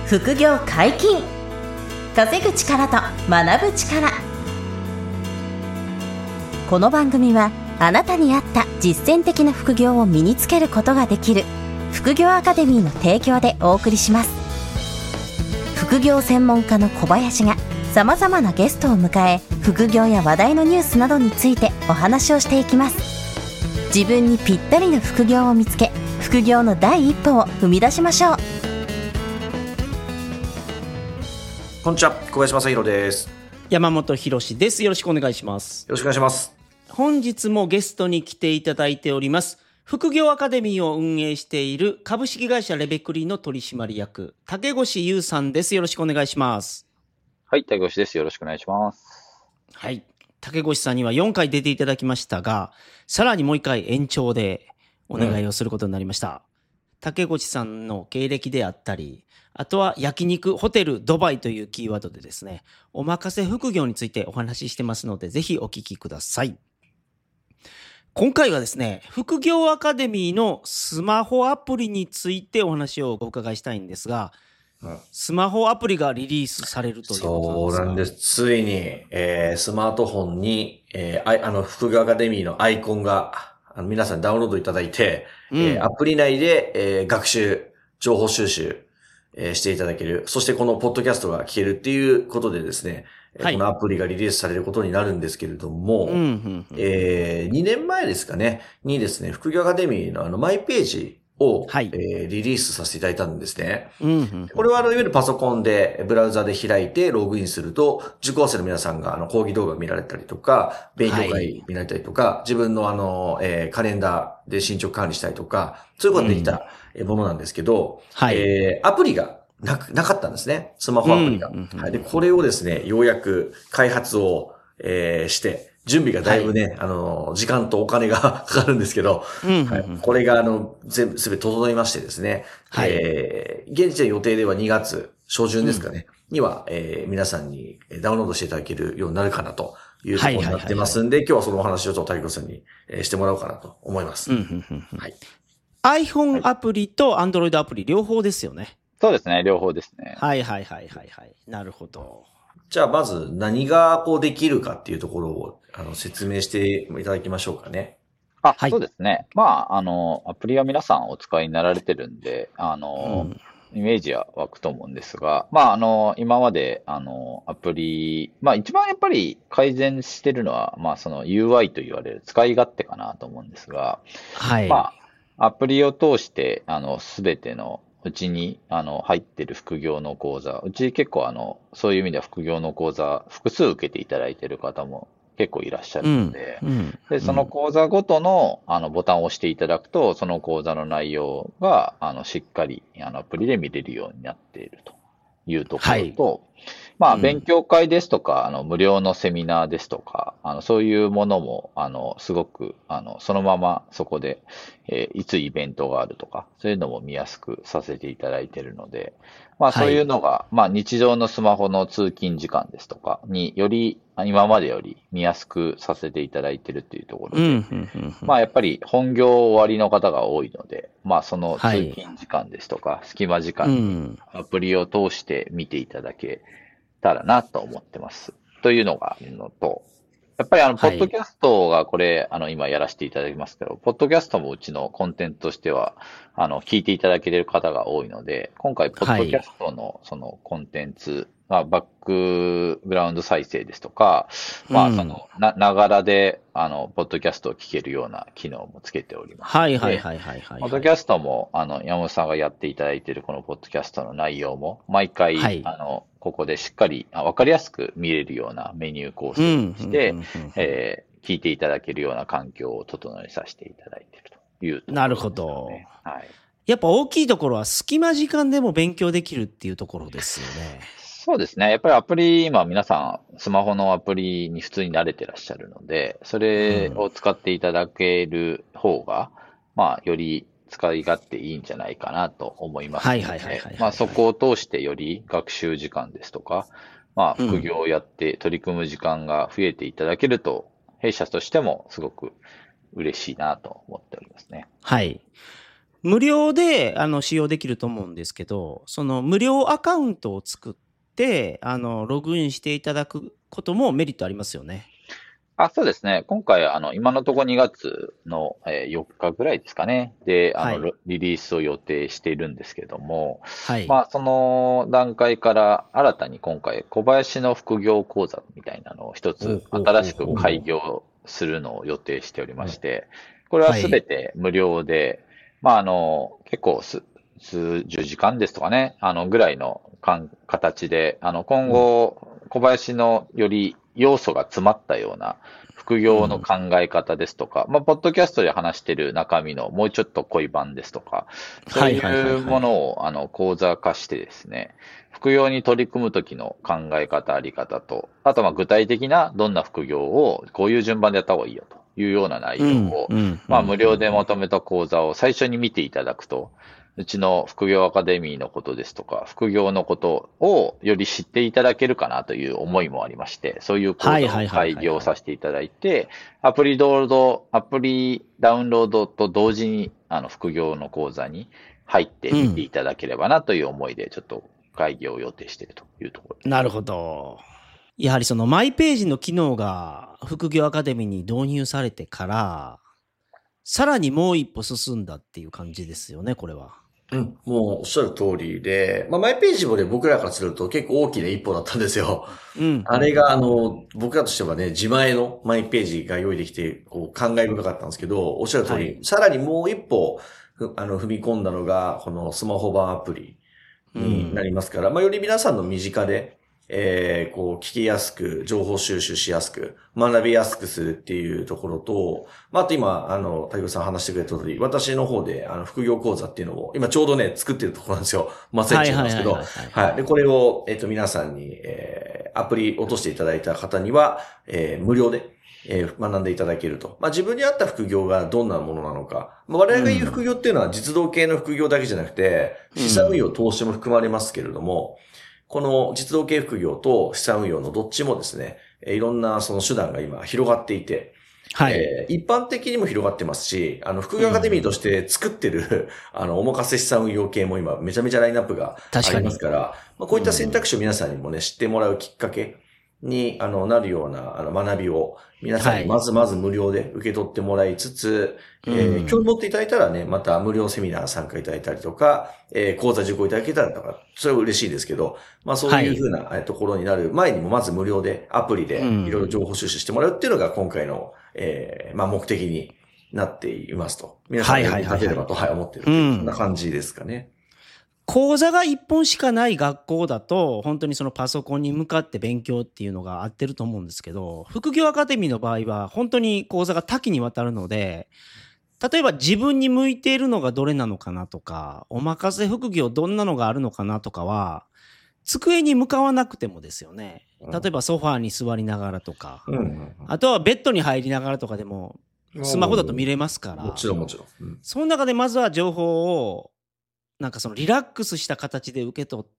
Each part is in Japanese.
副業解禁。稼ぐ力と学ぶ力。この番組はあなたに合った実践的な副業を身につけることができる副業アカデミーの提供でお送りします。副業専門家の小林がさまざまなゲストを迎え、副業や話題のニュースなどについてお話をしていきます。自分にぴったりの副業を見つけ、副業の第一歩を踏み出しましょう。 こんにちは、小林正弘です。 山本博です。よろしくお願いします。 よろしくお願いします。 本日もゲストに来ていただいております。副業アカデミーを運営している株式会社レベクリの取締役、竹越優さんです。よろしくお願いします。 はい、竹越です。よろしくお願いします。 はい。竹越さんには4回出ていただきましたが、さらにもう1回延長でお願いをすることになりました。竹越さんの経歴であったり、あとは焼肉、ホテル、ドバイというキーワードでですね、お任せ副業についてお話ししてますので、ぜひお聞きください。今回はですね、副業アカデミーのスマホアプリについてお話をお伺いしたいんですが、スマホアプリがリリースされるということそうなんです。ついに、スマートフォンに、副業アカデミーのアイコンが皆さんダウンロードいただいて、アプリ内で、学習、情報収集、していただける。そしてこのポッドキャストが聞けるっていうことでですね、はい、このアプリがリリースされることになるんですけれども、2年前ですかね、にですね、副業アカデミーのマイページを、はい、リリースさせていただいたんですね。これはいわゆるパソコンでブラウザで開いてログインすると、受講生の皆さんが講義動画を見られたりとか、勉強会見られたりとか、はい、自分のカレンダーで進捗管理したりとか、そういうことができたものなんですけど、はい、アプリがなかったんですね。スマホアプリが。はい、で、これをですね、ようやく開発を、して、準備がだいぶね、はい、時間とお金がかかるんですけど、はい、これがすべて整いましてですね、はい、現時点予定では2月初旬ですかね、には、皆さんにダウンロードしていただけるようになるかなというところになってますんで、今日はそのお話をちょっと竹越さんにしてもらおうかなと思います。はい、 iPhone アプリと Android アプリ両方ですよね。 そうですね、両方ですね。 はい。なるほど。 じゃあまず何ができるかっていうところを説明していただきましょうかね。 はい、そうですね。まあ、アプリは皆さんお使いになられてるんで、イメージは湧くと思うんですが、まあ、今まで、アプリ、まあ、一番やっぱり改善してるのは、まあ、その UI と言われる使い勝手かなと思うんですが、はい。まあ、アプリを通して、すべてのうちに、入ってる副業の講座。うち結構そういう意味では副業の講座、複数受けていただいている方も結構いらっしゃるので、で、その講座ごとの、ボタンを押していただくと、その講座の内容が、しっかり、アプリで見れるようになっているというところと、はい、まあ、勉強会ですとか、無料のセミナーですとか、そういうものも、すごく、そのままそこで、いつイベントがあるとか、そういうのも見やすくさせていただいているので、まあ、そういうのが、はい、まあ、日常のスマホの通勤時間ですとかにより、今までより見やすくさせていただいているというところで、まあ、やっぱり本業終わりの方が多いので、まあ、その通勤時間ですとか、はい、隙間時間にアプリを通して見ていただけたらなと思ってます。というのがあるのと、やっぱりポッドキャストがこれ、今やらせていただきますけど、ポッドキャストもうちのコンテンツとしては、聞いていただけている方が多いので、今回、ポッドキャストのそのコンテンツ、まあ、バックグラウンド再生ですとか、まあ、ながらで、ポッドキャストを聞けるような機能もつけております。 はい。 ポッドキャストも、山本さんがやっていただいているこのポッドキャストの内容も、毎回、はい、ここでしっかり、わかりやすく見れるようなメニュー構成にして、聞いていただけるような環境を整えさせていただいているというところですね。 なるほど。 はい。 やっぱ大きいところは隙間時間でも勉強できるっていうところですよね。 そうですね。やっぱりアプリ、今皆さんスマホのアプリに普通に慣れてらっしゃるので、それを使っていただける方が、まあ、より使い勝手いいんじゃないかなと思いますので、まあ、そこを通してより学習時間ですとか、まあ、副業をやって取り組む時間が増えていただけると、弊社としてもすごく嬉しいなと思っておりますね。 はい。 無料で使用できると思うんですけど、その無料アカウントを作ってログインしていただくこともメリットありますよね。 そうですね。今回、今のところ2月の4日ぐらいですかね。で、 はい、 リリースを予定しているんですけども、 はい、 まあ、その段階から新たに今回、小林の副業講座みたいなのを一つ新しく開業するのを予定しておりまして、これはすべて無料で、まあ、結構数十時間ですとかね、ぐらいの形で、今後、小林のより要素が詰まったような副業の考え方ですとか、まあ、ポッドキャストで話している中身のもうちょっと濃い版ですとか、そういうものを、講座化してですね、副業に取り組むときの考え方、あり方と、あと、具体的などんな副業をこういう順番でやった方がいいよというような内容を、まあ、無料でまとめた講座を最初に見ていただくと、うちの副業アカデミーのことですとか、副業のことをより知っていただけるかなという思いもありまして、そういう講座を開業させていただいて、アプリダウンロードと同時に、副業の講座に入ってみていただければなという思いで、ちょっと開業を予定しているというところです。 なるほど。やはりそのマイページの機能が副業アカデミーに導入されてから、さらにもう一歩進んだっていう感じですよね、これは。 もうおっしゃる通りで、まあ、マイページもね、僕らからすると結構大きな一歩だったんですよ。あれが僕らとしてはね、自前のマイページが用意できて、こう、感慨深かったんですけど、おっしゃる通り、さらにもう一歩、踏み込んだのが、このスマホ版アプリになりますから、まあ、より皆さんの身近で、こう、聞きやすく、情報収集しやすく、学びやすくするっていうところと、まあ、あと今、竹内さん話してくれた通り、私の方で、副業講座っていうのを、今ちょうどね、作ってるところなんですよ。まさになんですけど、はい。で、これを、皆さんに、アプリ落としていただいた方には、無料で、学んでいただけると。まあ、自分に合った副業がどんなものなのか。まあ、我々が言う副業っていうのは実動系の副業だけじゃなくて、資産運用、投資も含まれますけれども、この実動系副業と資産運用のどっちもですね、いろんなその手段が今広がっていて、はい。一般的にも広がってますし、副業アカデミーとして作ってる、お任せ資産運用系も今めちゃめちゃラインナップがありますから、まあ、こういった選択肢を皆さんにもね、知ってもらうきっかけに、なるような、学びを皆さんにまず無料で受け取ってもらいつつ、興味持っていただいたらね、また無料セミナー参加いただいたりとか、講座受講いただけたらとか、それは嬉しいですけど、まあそういうふうなところになる前にもまず無料でアプリでいろいろ情報収集してもらうっていうのが今回の、まあ目的になっていますと。皆さんに立てればと思っている。そんな感じですかね。 講座が一本しかない学校だと、本当にそのパソコンに向かって勉強っていうのが合ってると思うんですけど、副業アカデミーの場合は本当に講座が多岐にわたるので、例えば自分に向いているのがどれなのかなとか、お任せ副業どんなのがあるのかなとかは、机に向かわなくてもですよね。例えばソファーに座りながらとか、あとはベッドに入りながらとかでも、スマホだと見れますから。 もちろん。 その中でまずは情報を、なんかそのリラックスした形で受け取って、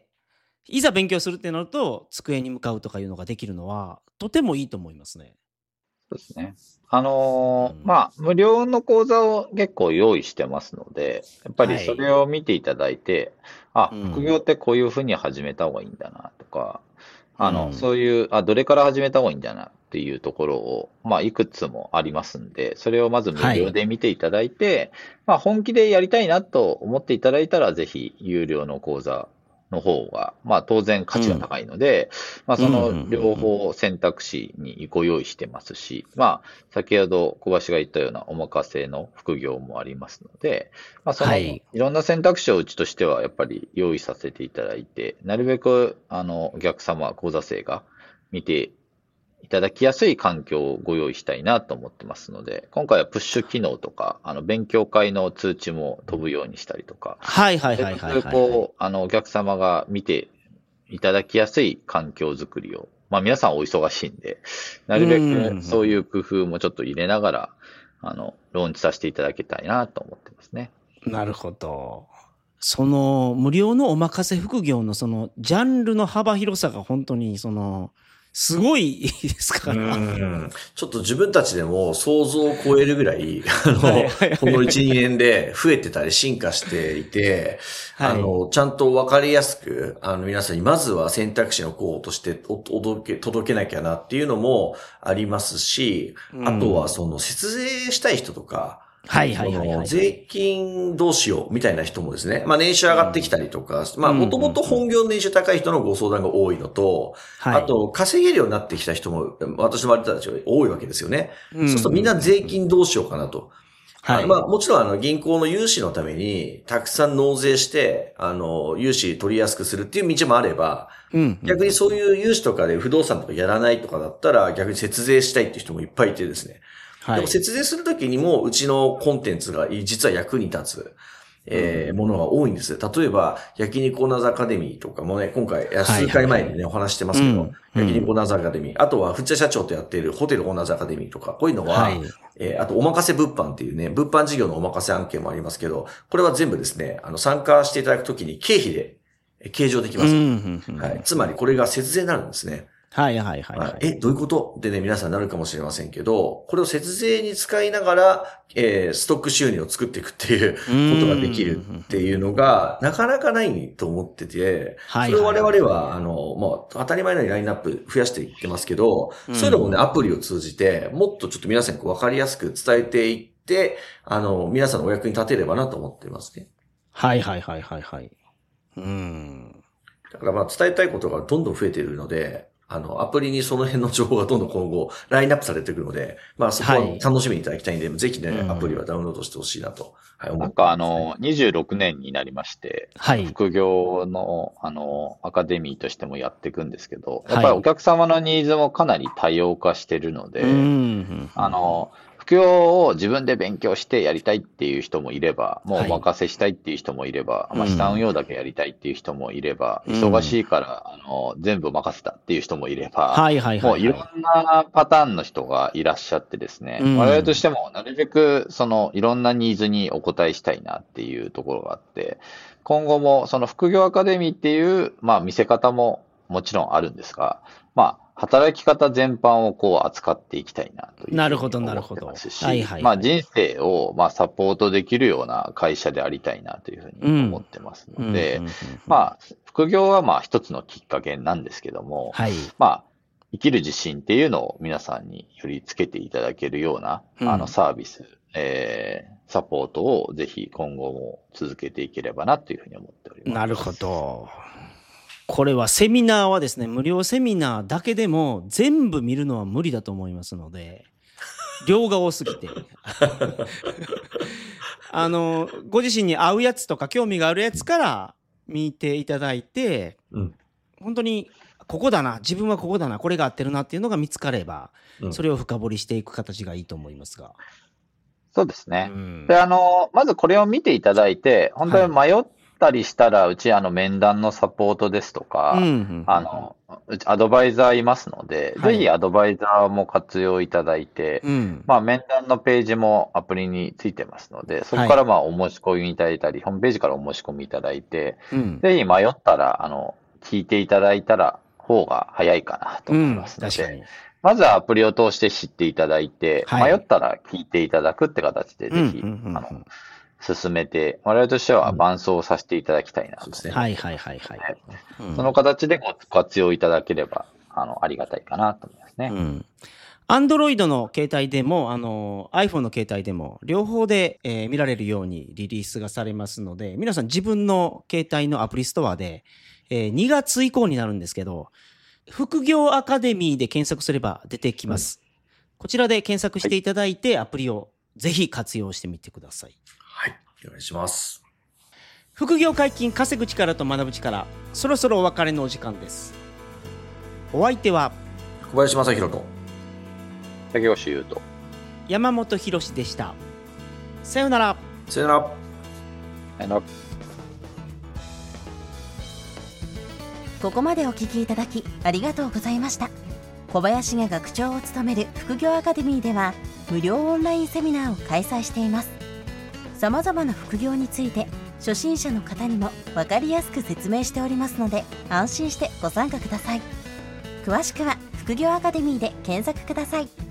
いざ勉強するってなると、机に向かうとかいうのができるのは、とてもいいと思いますね。 そうですね。まあ、無料の講座を結構用意してますので、やっぱりそれを見ていただいて、副業ってこういうふうに始めた方がいいんだなとか、そういう、どれから始めた方がいいんだなっていうところを、まあ、いくつもありますんで、それをまず無料で見ていただいて、まあ、本気でやりたいなと思っていただいたら、ぜひ、有料の講座の方が、まあ、当然価値が高いので、まあ、その両方選択肢にご用意してますし、まあ、先ほど小林が言ったようなお任せの副業もありますので、まあ、その、いろんな選択肢をうちとしてはやっぱり用意させていただいて、なるべく、お客様、講座生が見ていただきやすい環境をご用意したいなと思ってますので、今回はプッシュ機能とか、勉強会の通知も飛ぶようにしたりとか、こう、お客様が見ていただきやすい環境づくりを、まあ皆さんお忙しいんで、なるべくそういう工夫もちょっと入れながら、ローンチさせていただきたいなと思ってますね。 なるほど。その無料のお任せ副業のそのジャンルの幅広さが本当にそのすごいですから。 ちょっと自分たちでも想像を超えるぐらい、 はいこの1、2年で増えてたり進化していて、 はいちゃんとわかりやすく、皆さんにまずは選択肢の候補として届けなきゃなっていうのもありますし、あとはその節税したい人とか、 はいはいはいはい。 税金どうしようみたいな人もですね、まあ年収上がってきたりとか、まあもともと本業の年収高い人のご相談が多いのと、 はいあと稼げるようになってきた人も、私の周りたちは多いわけですよね。そうするとみんな税金どうしようかなと。 はい。 まあもちろん銀行の融資のためにたくさん納税して、融資取りやすくするっていう道もあれば、逆にそういう融資とかで不動産とかやらないとかだったら逆に節税したいっていう人もいっぱいいてですね。 はい、 でも節税するときにもうちのコンテンツが実は役に立つ、ものが多いんです。例えば、焼肉オーナーズアカデミーとかもね、今回、数回前にね、お話してますけど、焼肉オーナーズアカデミー、あとは、藤田社長とやっているホテルオーナーズアカデミーとか、こういうのは、あと、おまかせ物販っていうね、物販事業のおまかせ案件もありますけど、これは全部ですね、参加していただくときに経費で計上できます。はい。つまり、これが節税になるんですね。 はいはいはい、はい。 どういうことでね、皆さんなるかもしれませんけど、これを節税に使いながら、ストック収入を作っていくっていうことができるっていうのが、なかなかないと思ってて、それを我々は、当たり前のようにラインナップ増やしていってますけど、そういうのもね、アプリを通じて、もっとちょっと皆さんにわかりやすく伝えていって、皆さんのお役に立てればなと思っていますね。 はいはいはいはいはい。 だから伝えたいことがどんどん増えているので、アプリにその辺の情報がどんどん今後ラインナップされてくるので、そこは楽しみにいただきたいんで、ぜひね、アプリはダウンロードしてほしいなと、 思ってます、ね。26年になりまして、副業の、アカデミーとしてもやっていくんですけど、やっぱりお客様のニーズもかなり多様化してるので、副業を自分で勉強してやりたいっていう人もいれば、もうお任せしたいっていう人もいれば、資産運用だけやりたいっていう人もいれば、忙しいから、全部任せたっていう人もいれば、もういろんなパターンの人がいらっしゃってですね、我々としてもなるべくいろんなニーズにお答えしたいなっていうところがあって、今後もその副業アカデミーっていう、見せ方ももちろんあるんですが、働き方全般を扱っていきたいなというふうに思ってますし、人生をサポートできるような会社でありたいなというふうに思ってますので、副業は一つのきっかけなんですけども、生きる自信っていうのを皆さんによりつけていただけるような、サービス、サポートをぜひ今後も続けていければなというふうに思っております。 なるほど。これはセミナーはですね、無料セミナーだけでも全部見るのは無理だと思いますので、量が多すぎて。ご自身に合うやつとか興味があるやつから見ていただいて、本当にここだな、自分はここだな、これが合ってるなっていうのが見つかれば、それを深掘りしていく形がいいと思いますが。 そうですね。で、まずこれを見ていただいて、本当に迷ったりしたら、うち面談のサポートですとか、うちアドバイザーいますので、ぜひアドバイザーも活用いただいて、面談のページもアプリについてますので、そこからお申し込みいただいたり、ホームページからお申し込みいただいて、ぜひ迷ったら、聞いていただいたら方が早いかなと思いますので、まずはアプリを通して知っていただいて、迷ったら聞いていただくって形で、ぜひ、進めて、我々としては伴走させていただきたいなと思います。その形でご活用いただければ、ありがたいかなと思いますね。 Android の携帯でも、iPhone の携帯でも、両方で、見られるようにリリースがされますので、皆さん自分の携帯のアプリストアで、2月以降になるんですけど、副業アカデミーで検索すれば出てきます。こちらで検索していただいて、アプリをぜひ活用してみてください。 はい、お願いします。 副業解禁、稼ぐ力と学ぶ力、そろそろお別れのお時間です。お相手は小林正弘と竹越優斗、 山本博でした。さよなら。 さよなら。 さよなら。 ここまでお聞きいただきありがとうございました。小林が学長を務める副業アカデミーでは無料オンラインセミナーを開催しています。さまざまな副業について初心者の方にも分かりやすく説明しておりますので、安心してご参加ください。 詳しくは副業アカデミーで検索ください。